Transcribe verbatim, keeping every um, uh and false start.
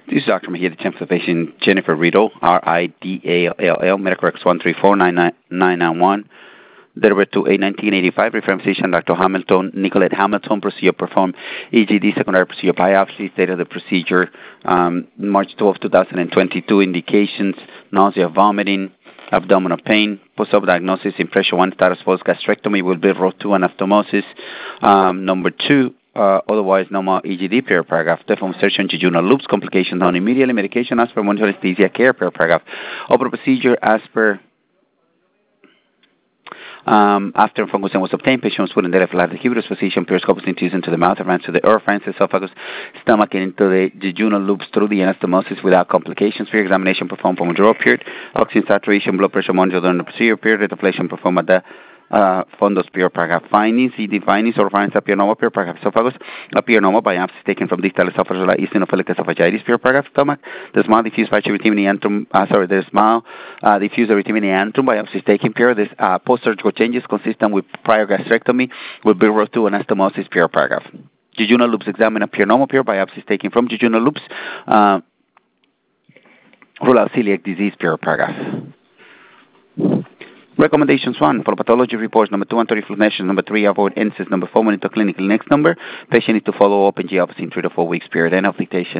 This is Doctor Mahia, the temp for the patient Jennifer Riddle, R I D A L L, medical records one three four nine nine nine one. Delivered to a nineteen eighty-five, referring physician Doctor Hamilton, Nicolette Hamilton, procedure performed E G D, secondary procedure biopsy, state of the procedure, um, March twelfth, twenty twenty-two, indications, nausea, vomiting, abdominal pain, post-op diagnosis, impression one, status post gastrectomy will be row two anastomosis. Um, number two, uh, otherwise normal E G D, per paragraph, deform insertion, jejunal loops, complications done immediately, medication as per monitoring anesthesia care, per paragraph, open procedure as per Um, after fungus was obtained, patients would endeavor to have the cubitus position, periscopus infused into the mouth, advance to the oropharynx, esophagus, stomach, and into the jejunal loops through the anastomosis without complications. Peer examination performed from withdrawal period, oxygen saturation, blood pressure monitored during the procedure period, retaflation performed at the uh, fundus, pure paragraph. Findings, E D findings, oropharynx appear normal, pure paragraph. Esophagus appear normal, biopsies taken from distal esophagus, eosinophilic esophagitis, pure paragraph. Stomach, the small diffuse erythema antrum, uh, sorry, the small uh, diffuse erythema antrum, biopsies taken pure. This uh, post-surgical changes consistent with prior gastrectomy with Bill two anastomosis, pure paragraph. Jejunal loops examined appear normal, pure biopsies taken from jejunal loops. Uh, rule out celiac disease, pure paragraph. Recommendations one, for pathology reports, number two, anterior fluorination, number three, avoid N SAIDs, number four, monitor clinical. Next number, patient needs to follow up in G opposite in three to four weeks period. End of dictation.